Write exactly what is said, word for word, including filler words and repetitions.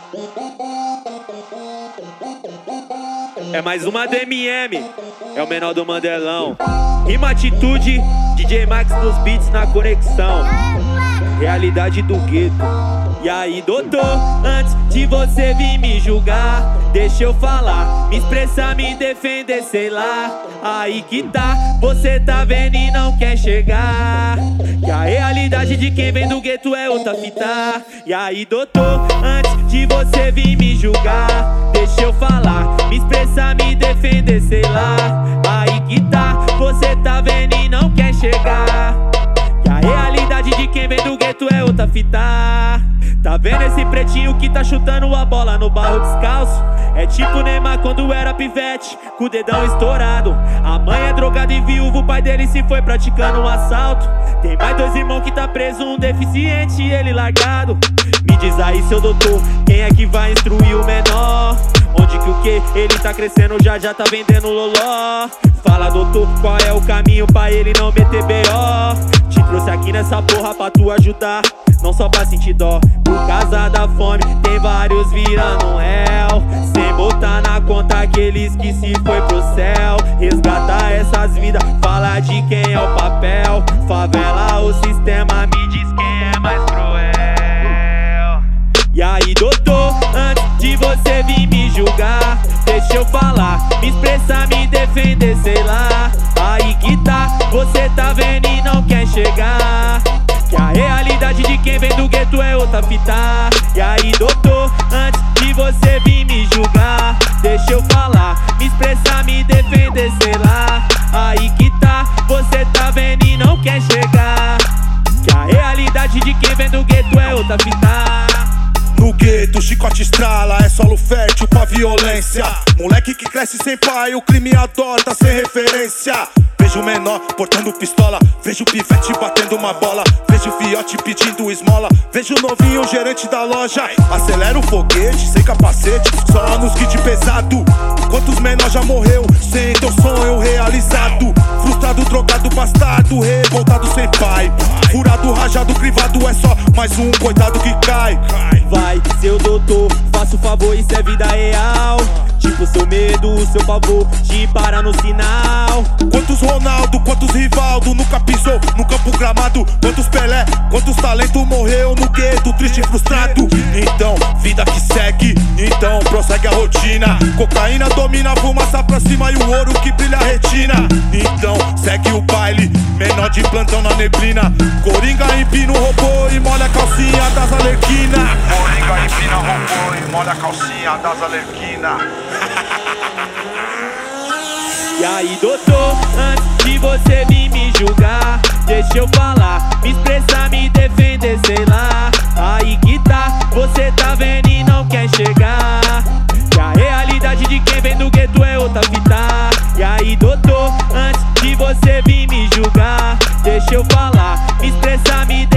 É mais uma D M M, é o menor do Mandelão. Rima atitude, D J Max nos beats na conexão. Realidade do gueto. E aí, doutor, antes de você vir me julgar, deixa eu falar, me expressar, me defender, sei lá. Aí que tá, você tá vendo e não quer chegar, que a realidade de quem vem do gueto é outra fita. E aí, doutor, antes de você vir me julgar, deixa eu falar, me expressar, me defender, sei lá. Aí que tá, você tá vendo e não quer chegar, que a realidade de quem vem do gueto é outra fita. Tá vendo esse pretinho que tá chutando a bola no barro descalço? É tipo Neymar quando era pivete, com o dedão estourado. A mãe é drogada e viúva, o pai dele se foi praticando um assalto. Tem mais dois irmãos que tá preso, um deficiente e ele largado. Me diz aí, seu doutor, quem é que vai instruir o menor? Onde que o que? Ele tá crescendo, já já tá vendendo loló. Fala, doutor, qual é o caminho pra ele não meter B O? Te trouxe aqui nessa porra pra tu ajudar, não só pra sentir dó. Por causa da fome, tem vários virando um réu, sem botar na conta aqueles que se foi pro céu. Resgatar essas vidas, fala de quem é o papel. Favela, o sistema, me diz quem é mais cruel. E aí, doutor, antes de você vir me julgar, deixa eu falar, me expressar, me defender, sei lá. Aí que tá, você tá vendo e não quer chegar, que a realidade de quem vem do gueto é outra fita. E aí, doutor, antes de você vir me julgar, deixa eu falar, me expressar, me defender, sei lá. Aí que tá, você tá vendo e não quer chegar, que a realidade de quem vem do gueto é outra fita. No gueto, chicote estrala, é solo fértil pra violência. Moleque que cresce sem pai, o crime adota sem referência. Vejo o menor portando pistola, vejo o pivete batendo uma bola, vejo o fiote pedindo esmola, vejo o novinho gerente da loja. Acelera o foguete, sem capacete, só nos kit pesado. Quantos menor já morreu, sem teu sonho realizado? Frustrado, drogado, bastardo, revoltado sem pai. Furado, rajado, crivado, é só mais um coitado que cai. Vai, seu doutor, faça o favor, isso é vida real. Tipo seu medo, seu pavor de parar no sinal. Quantos Ronaldo, quantos Rivaldo nunca pisou no campo gramado? Quantos Pelé, quantos talento morreu no gueto, triste e frustrado? Então, vida que segue, então prossegue a rotina. Cocaína domina a fumaça pra cima e o ouro que brilha a retina. Então, segue o baile, menor de plantão na neblina. Coringa empina o robô e molha a calcinha das Arlequina. Coringa empina o robô e molha a calcinha das Arlequina. E aí, doutor, antes de você vir me julgar, deixa eu falar, me expressar, me defender, sei lá. Aí que tá, você tá vendo e não quer chegar, que a realidade de quem vem do gueto é outra fita. E aí, doutor, antes de você vir me julgar, deixa eu falar, me expressar, me defender.